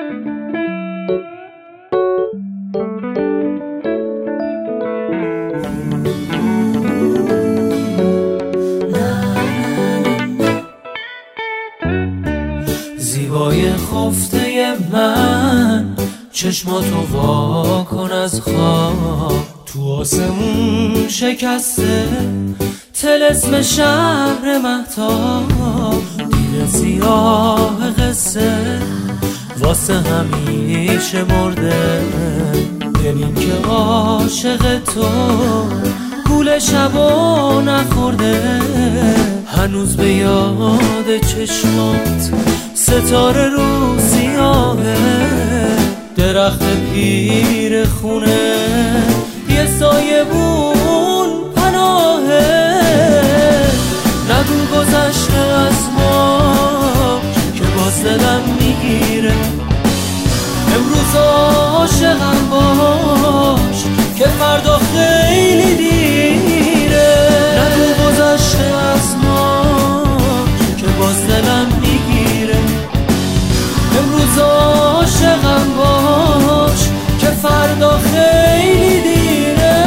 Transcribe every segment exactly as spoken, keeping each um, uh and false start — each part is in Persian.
زیبای خفته من، چشماتو وا کن از خواب. تو آسمون شکسته طلسم شهر مهتاب. دیل سیاه قصه واسه همیشه مرده. ببین که عاشق تو گول شبا نخورده. هنوز به یاد چشمات ستاره رو سیاهه. درخت پیر خونه یه سایبون پناهه. نگو گذشته از ما که باز دلم میگیره. امروز عاشقم باش که فردا خیلی دیره. نگو گذشته از ما که باز دلم میگیره. امروز عاشقم باش که فردا خیلی دیره.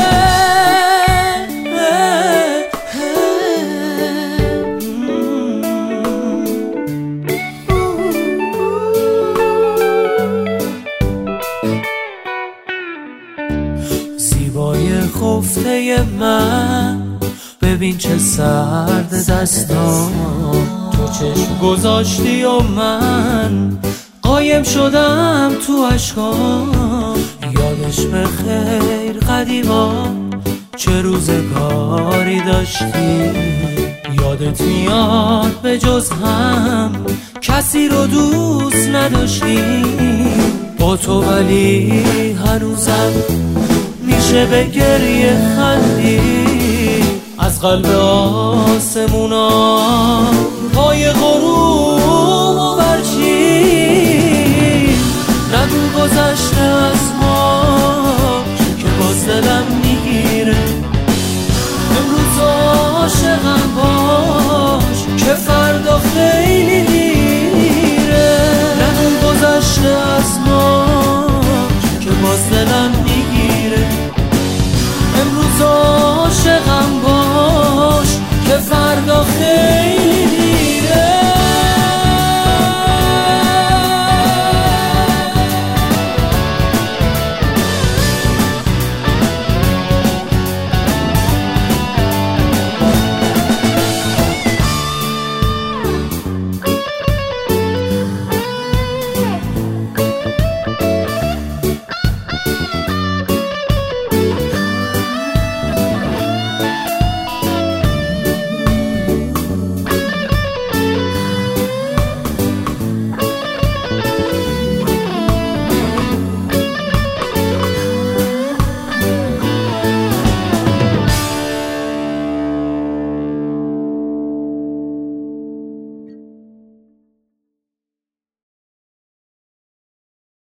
زیبای خفته من، ببین چه سرد دستام. تو چشم گذاشتی و من قایم شدم تو عشقام. یادش به خیر قدیما چه روزگاری داشتی. یادت میاد به جز هم کسی رو دوست نداشتی. با تو ولی هنوزم میشه به گریه خندی. از قلب آسمونا پای غروب